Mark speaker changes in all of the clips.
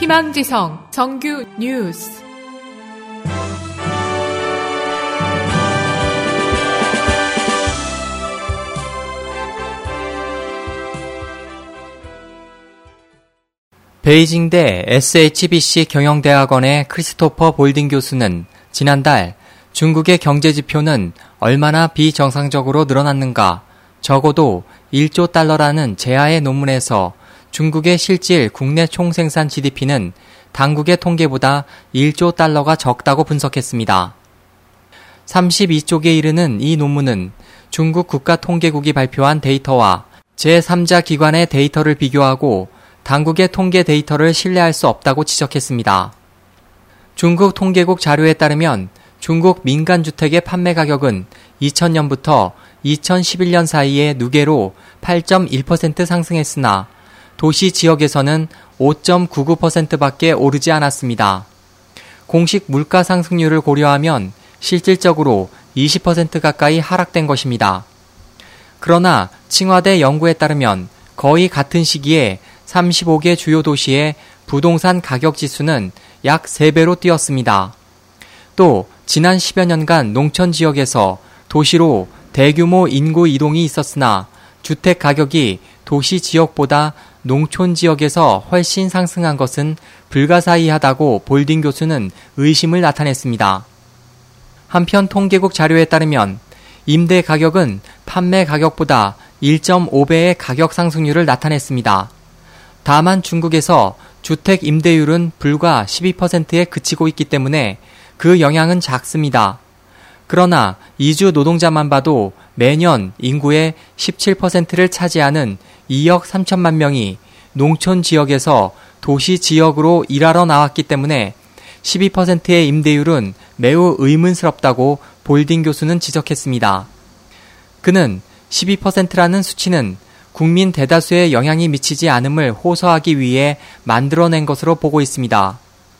Speaker 1: 희망지성 정규 뉴스.
Speaker 2: 베이징대 SHBC 경영대학원의 크리스토퍼 볼딩 교수는 지난달 중국의 경제 지표는 얼마나 비정상적으로 늘어났는가, 적어도 1조 달러라는 제하의 논문에서 중국의 실질 국내 총생산 GDP는 당국의 통계보다 1조 달러가 적다고 분석했습니다. 32쪽에 이르는 이 논문은 중국 국가통계국이 발표한 데이터와 제3자 기관의 데이터를 비교하고 당국의 통계 데이터를 신뢰할 수 없다고 지적했습니다. 중국 통계국 자료에 따르면 중국 민간주택의 판매 가격은 2000년부터 2011년 사이에 누계로 8.1% 상승했으나 도시 지역에서는 5.99%밖에 오르지 않았습니다. 공식 물가 상승률을 고려하면 실질적으로 20% 가까이 하락된 것입니다. 그러나 칭화대 연구에 따르면 거의 같은 시기에 35개 주요 도시의 부동산 가격 지수는 약 3배로 뛰었습니다. 또 지난 10여 년간 농촌 지역에서 도시로 대규모 인구 이동이 있었으나 주택 가격이 도시 지역보다 농촌 지역에서 훨씬 상승한 것은 불가사의하다고 볼딩 교수는 의심을 나타냈습니다. 한편 통계국 자료에 따르면 임대 가격은 판매 가격보다 1.5배의 가격 상승률을 나타냈습니다. 다만 중국에서 주택 임대율은 불과 12%에 그치고 있기 때문에 그 영향은 작습니다. 그러나 이주 노동자만 봐도 매년 인구의 17%를 차지하는 2억 3천만 명이 농촌 지역에서 도시 지역으로 일하러 나왔기 때문에 12%의 임대율은 매우 의문스럽다고 볼딩 교수는 지적했습니다. 그는 12%라는 수치는 국민 대다수에 영향이 미치지 않음을 호소하기 위해 만들어낸 것으로 보고 있습니다.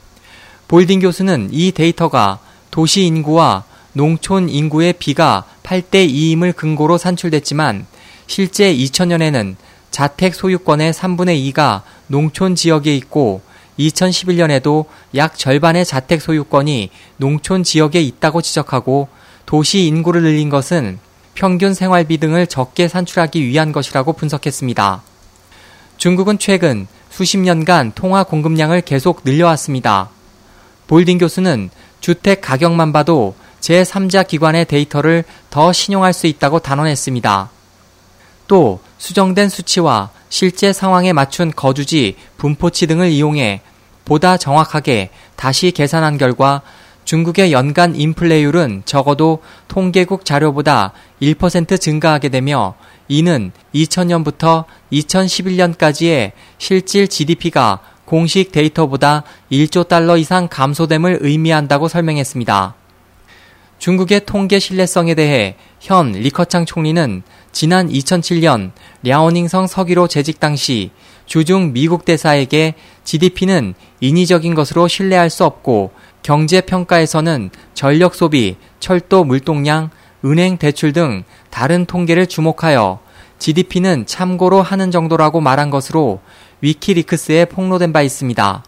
Speaker 2: 볼딩 교수는 이 데이터가 도시 인구와 농촌 인구의 비가 8대 2임을 근거로 산출됐지만 실제 2000년에는 자택 소유권의 3분의 2가 농촌 지역에 있고 2011년에도 약 절반의 자택 소유권이 농촌 지역에 있다고 지적하고 도시 인구를 늘린 것은 평균 생활비 등을 적게 산출하기 위한 것이라고 분석했습니다. 중국은 최근 수십 년간 통화 공급량을 계속 늘려왔습니다. 볼딩 교수는 주택 가격만 봐도 제3자 기관의 데이터를 더 신용할 수 있다고 단언했습니다. 또 수정된 수치와 실제 상황에 맞춘 거주지, 분포치 등을 이용해 보다 정확하게 다시 계산한 결과 중국의 연간 인플레율은 적어도 통계국 자료보다 1% 증가하게 되며 이는 2000년부터 2011년까지의 실질 GDP가 공식 데이터보다 1조 달러 이상 감소됨을 의미한다고 설명했습니다. 중국의 통계 신뢰성에 대해 현 리커창 총리는 지난 2007년 랴오닝성 서기로 재직 당시 주중 미국 대사에게 GDP는 인위적인 것으로 신뢰할 수 없고 경제평가에서는 전력 소비, 철도 물동량, 은행 대출 등 다른 통계를 주목하여 GDP는 참고로 하는 정도라고 말한 것으로 위키리크스에 폭로된 바 있습니다.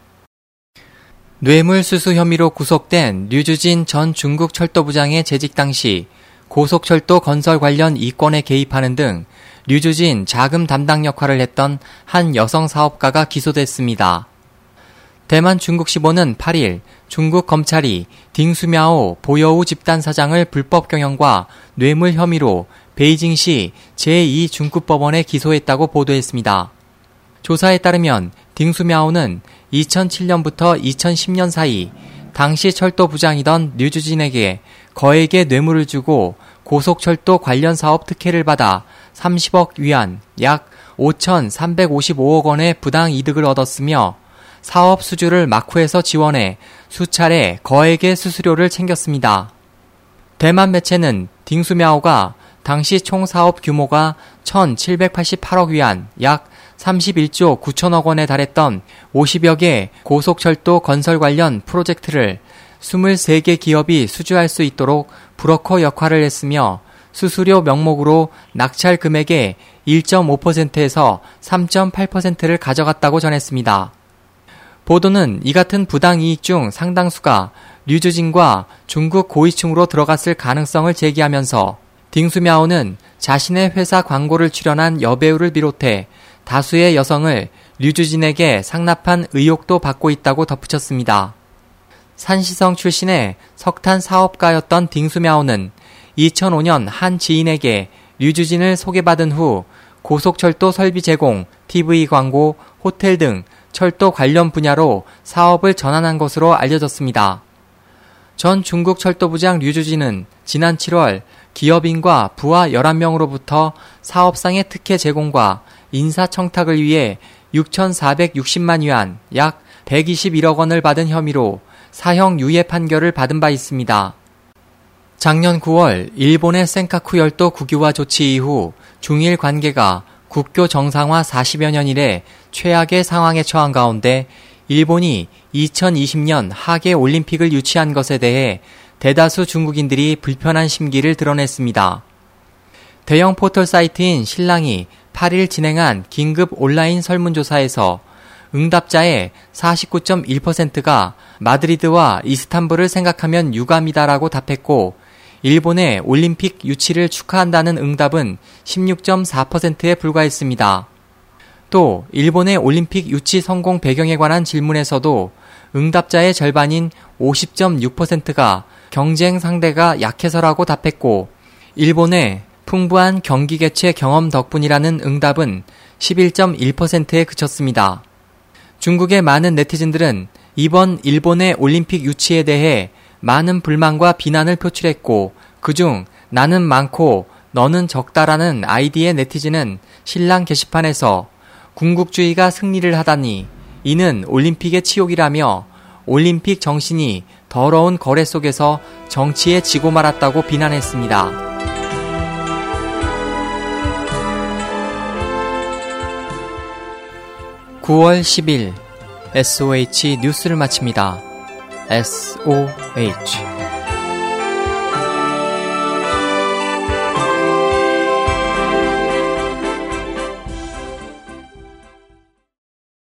Speaker 2: 뇌물수수 혐의로 구속된 류주진 전 중국 철도부장의 재직 당시 고속철도 건설 관련 이권에 개입하는 등 류주진 자금 담당 역할을 했던 한 여성 사업가가 기소됐습니다. 대만 중국시보는 8일 중국 검찰이 딩수미아오 보여우 집단 사장을 불법 경영과 뇌물 혐의로 베이징시 제2중급법원에 기소했다고 보도했습니다. 조사에 따르면 딩수미아오는 2007년부터 2010년 사이 당시 철도부장이던 류주진에게 거액의 뇌물을 주고 고속철도 관련 사업 특혜를 받아 30억 위안, 약 5,355억 원의 부당 이득을 얻었으며 사업 수주를 마쿠에서 지원해 수차례 거액의 수수료를 챙겼습니다. 대만 매체는 딩수미아오가 당시 총 사업 규모가 1,788억 위안, 약 31조 9천억 원에 달했던 50여 개 고속철도 건설 관련 프로젝트를 23개 기업이 수주할 수 있도록 브로커 역할을 했으며 수수료 명목으로 낙찰 금액의 1.5%에서 3.8%를 가져갔다고 전했습니다. 보도는 이 같은 부당 이익 중 상당수가 류주진과 중국 고위층으로 들어갔을 가능성을 제기하면서 딩수미아오는 자신의 회사 광고를 출연한 여배우를 비롯해 다수의 여성을 류주진에게 상납한 의혹도 받고 있다고 덧붙였습니다. 산시성 출신의 석탄 사업가였던 딩수미아오는 2005년 한 지인에게 류주진을 소개받은 후 고속철도 설비 제공, TV 광고, 호텔 등 철도 관련 분야로 사업을 전환한 것으로 알려졌습니다. 전 중국 철도부장 류주진은 지난 7월 기업인과 부하 11명으로부터 사업상의 특혜 제공과 인사청탁을 위해 6,460만 위안, 약 121억 원을 받은 혐의로 사형 유예 판결을 받은 바 있습니다. 작년 9월 일본의 센카쿠 열도 국유화 조치 이후 중일 관계가 국교 정상화 40여 년 이래 최악의 상황에 처한 가운데 일본이 2020년 하계 올림픽을 유치한 것에 대해 대다수 중국인들이 불편한 심기를 드러냈습니다. 대형 포털 사이트인 신랑이 8일 진행한 긴급 온라인 설문조사에서 응답자의 49.1%가 마드리드와 이스탄불을 생각하면 유감이다라고 답했고 일본의 올림픽 유치를 축하한다는 응답은 16.4%에 불과했습니다. 또 일본의 올림픽 유치 성공 배경에 관한 질문에서도 응답자의 절반인 50.6%가 경쟁 상대가 약해서라고 답했고 일본의 풍부한 경기 개최 경험 덕분이라는 응답은 11.1%에 그쳤습니다. 중국의 많은 네티즌들은 이번 일본의 올림픽 유치에 대해 많은 불만과 비난을 표출했고 그중 나는 많고 너는 적다라는 아이디의 네티즌은 신랑 게시판에서 군국주의가 승리를 하다니 이는 올림픽의 치욕이라며 올림픽 정신이 더러운 거래 속에서 정치에 지고 말았다고 비난했습니다. 9월 10일 SOH 뉴스를 마칩니다. SOH